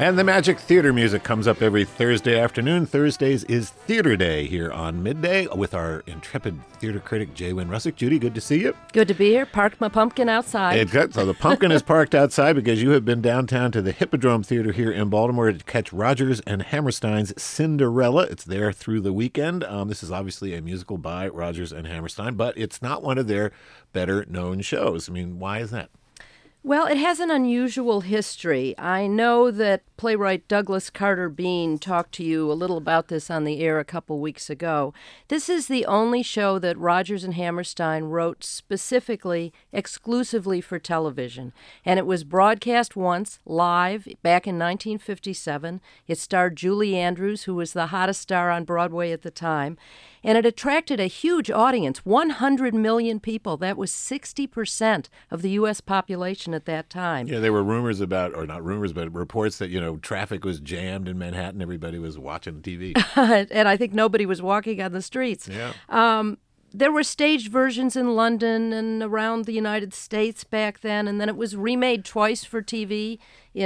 And the Magic Theater music comes up every Thursday afternoon. Thursdays is Theater Day here on Midday with our intrepid theater critic, J. Wynn Russick. Judy, good to see you. Good to be here. Parked my pumpkin outside. So the pumpkin is parked outside because you have been downtown to the Hippodrome Theater here in Baltimore to catch Rodgers and Hammerstein's Cinderella. It's there through the weekend. This is obviously a musical by Rodgers and Hammerstein, but it's not one of their better-known shows. I mean, why is that? Well, it has an unusual history. I know that playwright Douglas Carter Beane talked to you a little about this on the air a couple weeks ago. This is the only show that Rodgers and Hammerstein wrote specifically, exclusively for television. And it was broadcast once, live, back in 1957. It starred Julie Andrews, who was the hottest star on Broadway at the time. And it attracted a huge audience, 100 million people. That was 60% of the U.S. population at that time. Yeah, there were rumors about, or not rumors, but reports that, traffic was jammed in Manhattan. Everybody was watching TV. And I think nobody was walking on the streets. Yeah. There were staged versions in London and around the United States back then, and then it was remade twice for TV in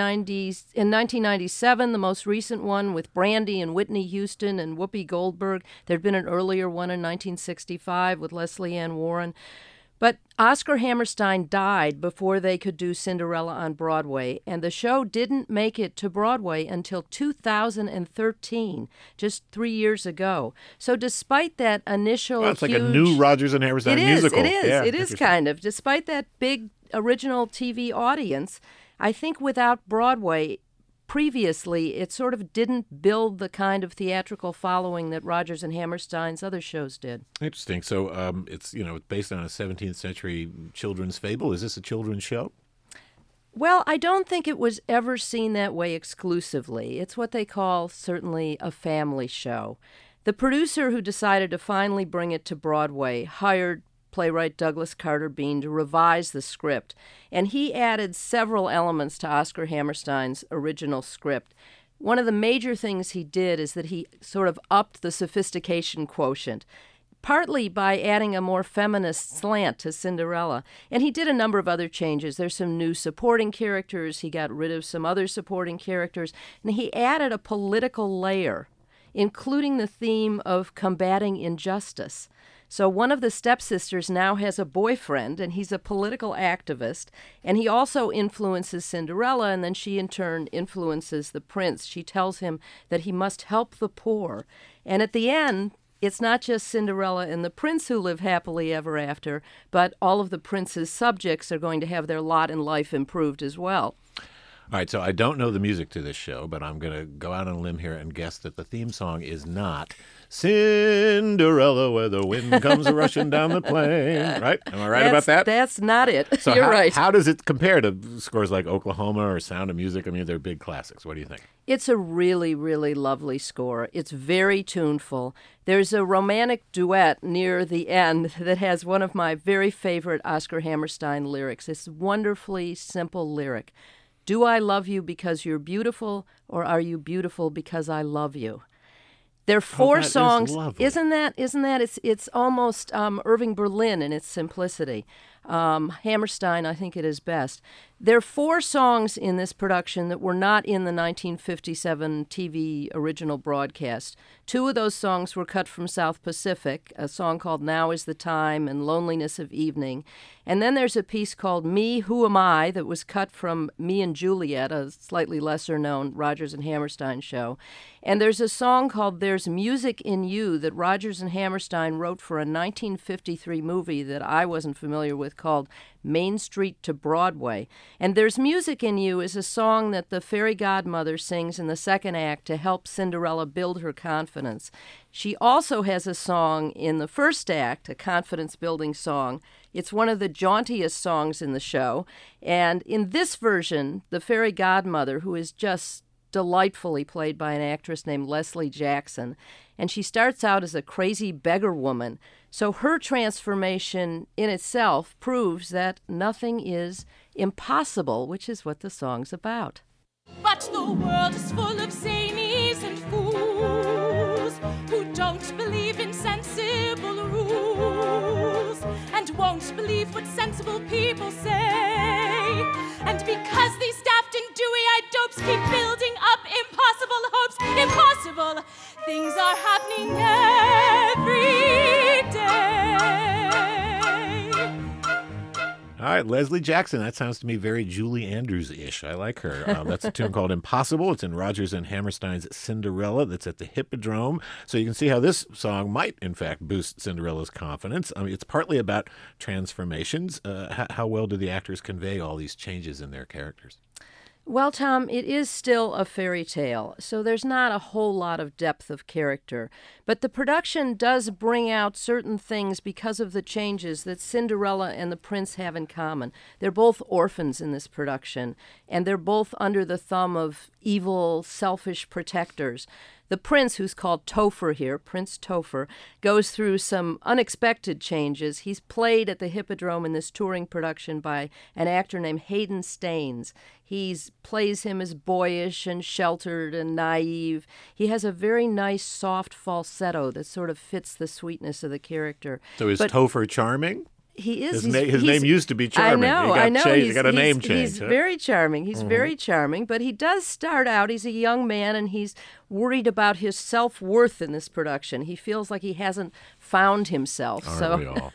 1997, the most recent one with Brandy and Whitney Houston and Whoopi Goldberg. There'd been an earlier one in 1965 with Leslie Ann Warren. But Oscar Hammerstein died before they could do Cinderella on Broadway, and the show didn't make it to Broadway until 2013, just 3 years ago. So despite that initial it's like a new Rodgers and Hammerstein musical. It is kind of. Despite that big original TV audience, I think without Broadway, previously, it sort of didn't build the kind of theatrical following that Rodgers and Hammerstein's other shows did. Interesting. So it's based on a 17th century children's fable. Is this a children's show? Well, I don't think it was ever seen that way exclusively. It's what they call certainly a family show. The producer who decided to finally bring it to Broadway hired playwright Douglas Carter Beane to revise the script, and he added several elements to Oscar Hammerstein's original script. One of the major things he did is that he sort of upped the sophistication quotient, partly by adding a more feminist slant to Cinderella. And he did a number of other changes. There's some new supporting characters. He got rid of some other supporting characters, and he added a political layer, including the theme of combating injustice. So one of the stepsisters now has a boyfriend, and he's a political activist, and he also influences Cinderella, and then she in turn influences the prince. She tells him that he must help the poor. And at the end, it's not just Cinderella and the prince who live happily ever after, but all of the prince's subjects are going to have their lot in life improved as well. All right, so I don't know the music to this show, but I'm going to go out on a limb here and guess that the theme song is not Cinderella, where the wind comes rushing down the plain, right? Am I right about that? That's not it. So You're right. How does it compare to scores like Oklahoma or Sound of Music? I mean, they're big classics. What do you think? It's a really, really lovely score. It's very tuneful. There's a romantic duet near the end that has one of my very favorite Oscar Hammerstein lyrics. It's a wonderfully simple lyric. Do I love you because you're beautiful, or are you beautiful because I love you? There are four songs. Isn't that? It's almost Irving Berlin in its simplicity. Hammerstein, I think it is best. There are four songs in this production that were not in the 1957 TV original broadcast. Two of those songs were cut from South Pacific, a song called Now is the Time and Loneliness of Evening. And then there's a piece called Me, Who Am I, that was cut from Me and Juliet, a slightly lesser-known Rodgers and Hammerstein show. And there's a song called There's Music in You that Rodgers and Hammerstein wrote for a 1953 movie that I wasn't familiar with called Main Street to Broadway. And There's Music in You is a song that the fairy godmother sings in the second act to help Cinderella build her confidence. She also has a song in the first act, a confidence-building song. It's one of the jauntiest songs in the show. And in this version, the fairy godmother, who is just delightfully played by an actress named Leslie Jackson, and she starts out as a crazy beggar woman. So her transformation in itself proves that nothing is impossible, which is what the song's about. But the world is full of zanies and fools who don't believe in sensible rules and won't believe what sensible people say. And because these daft and dewy-eyed dopes keep building happening every day. All right, Leslie Jackson. That sounds to me very Julie Andrews-ish. I like her. That's a tune called Impossible. It's in Rodgers and Hammerstein's Cinderella that's at the Hippodrome. So you can see how this song might, in fact, boost Cinderella's confidence. I mean, it's partly about transformations. How well do the actors convey all these changes in their characters? Well, Tom, it is still a fairy tale, so there's not a whole lot of depth of character. But the production does bring out certain things because of the changes that Cinderella and the prince have in common. They're both orphans in this production, and they're both under the thumb of evil, selfish protectors. The prince, who's called Topher here, Prince Topher, goes through some unexpected changes. He's played at the Hippodrome in this touring production by an actor named Hayden Staines. He plays him as boyish and sheltered and naive. He has a very nice, soft falsetto that sort of fits the sweetness of the character. So is Topher charming? He is. His name used to be Charming. I know. He got a name change. He's very charming. He's very charming, but he does start out, he's a young man, and he's worried about his self-worth in this production. He feels like he hasn't found himself. Aren't we all?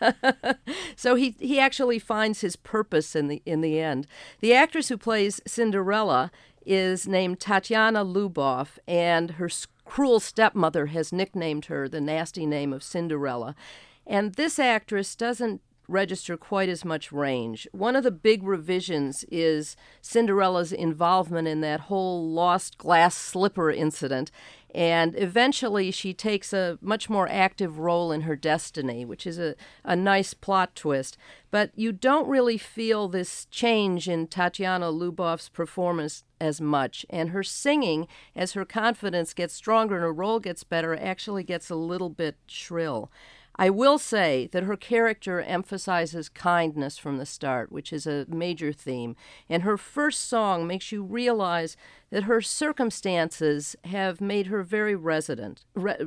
So he actually finds his purpose in the end. The actress who plays Cinderella is named Tatiana Lubov, and her cruel stepmother has nicknamed her the nasty name of Cinderella. And this actress doesn't register quite as much range. One of the big revisions is Cinderella's involvement in that whole lost glass slipper incident, and eventually she takes a much more active role in her destiny, which is a nice plot twist. But you don't really feel this change in Tatiana Lubov's performance as much, and her singing, as her confidence gets stronger and her role gets better, actually gets a little bit shrill. I will say that her character emphasizes kindness from the start, which is a major theme. And her first song makes you realize that her circumstances have made her very reticent.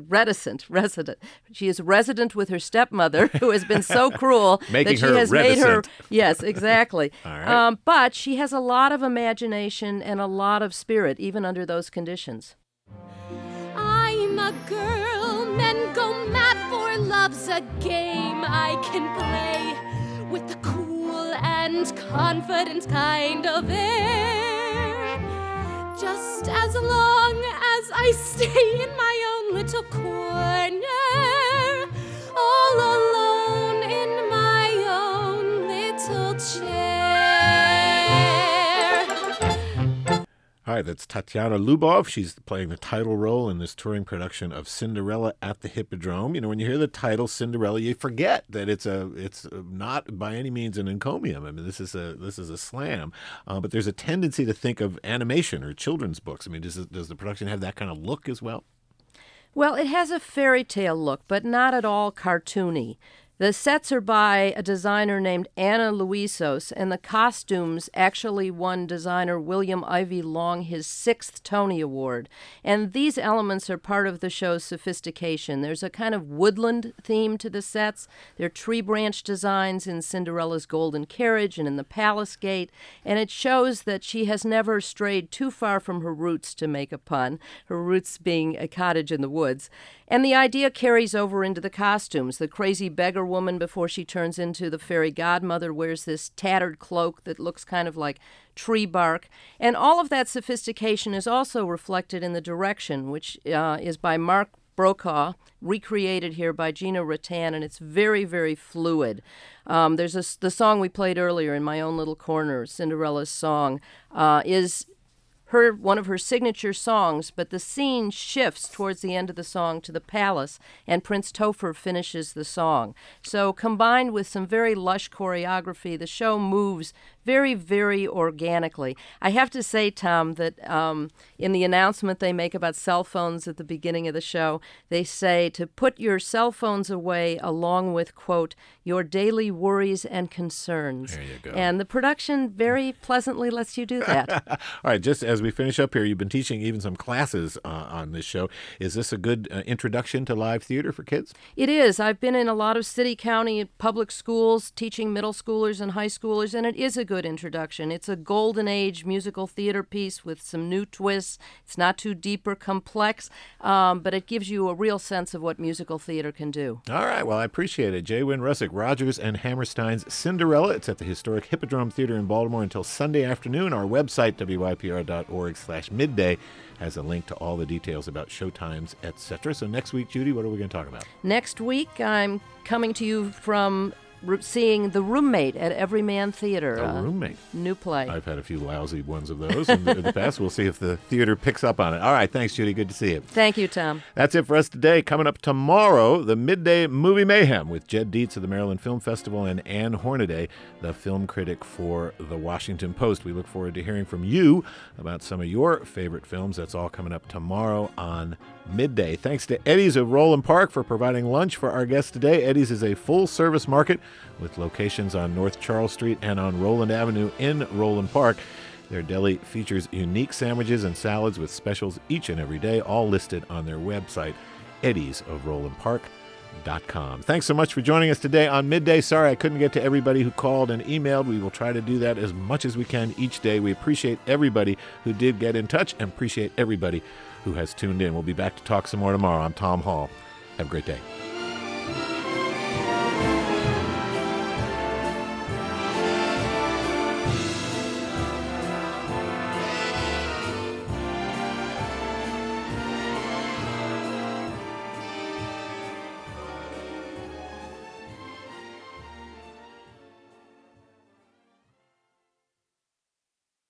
She is resident with her stepmother, who has been so cruel that she has made her. Yes, exactly. All right. But she has a lot of imagination and a lot of spirit, even under those conditions. I'm a girl, men go mad for love's a game I can play with the cool and confident kind of air. Just as long as I stay in my own little corner, all alone in my own little chair. All right, that's Tatiana Lubov. She's playing the title role in this touring production of Cinderella at the Hippodrome. You know, when you hear the title Cinderella, you forget that it's not by any means an encomium. I mean, this is a slam. But there's a tendency to think of animation or children's books. I mean, does the production have that kind of look as well? Well, it has a fairy tale look, but not at all cartoony. The sets are by a designer named Anna Luisos, and the costumes actually won designer William Ivey Long his 6th Tony Award. And these elements are part of the show's sophistication. There's a kind of woodland theme to the sets. There are tree branch designs in Cinderella's golden carriage and in the palace gate, and it shows that she has never strayed too far from her roots, to make a pun, her roots being a cottage in the woods. And the idea carries over into the costumes. The crazy beggar woman, before she turns into the fairy godmother, wears this tattered cloak that looks kind of like tree bark. And all of that sophistication is also reflected in the direction, which is by Mark Brokaw, recreated here by Gina Rattan, and it's very, very fluid. There's the song we played earlier in My Own Little Corner, Cinderella's song, is one of her signature songs, but the scene shifts towards the end of the song to the palace, and Prince Topher finishes the song. So combined with some very lush choreography, the show moves very, very organically. I have to say, Tom, that in the announcement they make about cell phones at the beginning of the show, they say to put your cell phones away along with, quote, your daily worries and concerns. There you go. And the production very pleasantly lets you do that. All right, just as as we finish up here, you've been teaching even some classes on this show. Is this a good introduction to live theater for kids? It is. I've been in a lot of city, county, public schools teaching middle schoolers and high schoolers, and it is a good introduction. It's a golden age musical theater piece with some new twists. It's not too deep or complex, but it gives you a real sense of what musical theater can do. All right. Well, I appreciate it. J. Wynn Russick, Rodgers and Hammerstein's Cinderella. It's at the historic Hippodrome Theater in Baltimore until Sunday afternoon. Our website, wypr.org/midday, has a link to all the details about showtimes, etc. So next week, Judy, what are we going to talk about? Next week, I'm coming to you from seeing The Roommate at Everyman Theater. A Roommate. New play. I've had a few lousy ones of those in the past. We'll see if the theater picks up on it. All right. Thanks, Judy. Good to see you. Thank you, Tom. That's it for us today. Coming up tomorrow, the Midday Movie Mayhem with Jed Dietz of the Maryland Film Festival and Ann Hornaday, the film critic for The Washington Post. We look forward to hearing from you about some of your favorite films. That's all coming up tomorrow on Midday. Thanks to Eddie's of Roland Park for providing lunch for our guest today. Eddie's is a full-service market with locations on North Charles Street and on Roland Avenue in Roland Park. Their deli features unique sandwiches and salads with specials each and every day, all listed on their website, eddiesofrolandpark.com. Thanks so much for joining us today on Midday. Sorry I couldn't get to everybody who called and emailed. We will try to do that as much as we can each day. We appreciate everybody who did get in touch and appreciate everybody who has tuned in. We'll be back to talk some more tomorrow. I'm Tom Hall. Have a great day.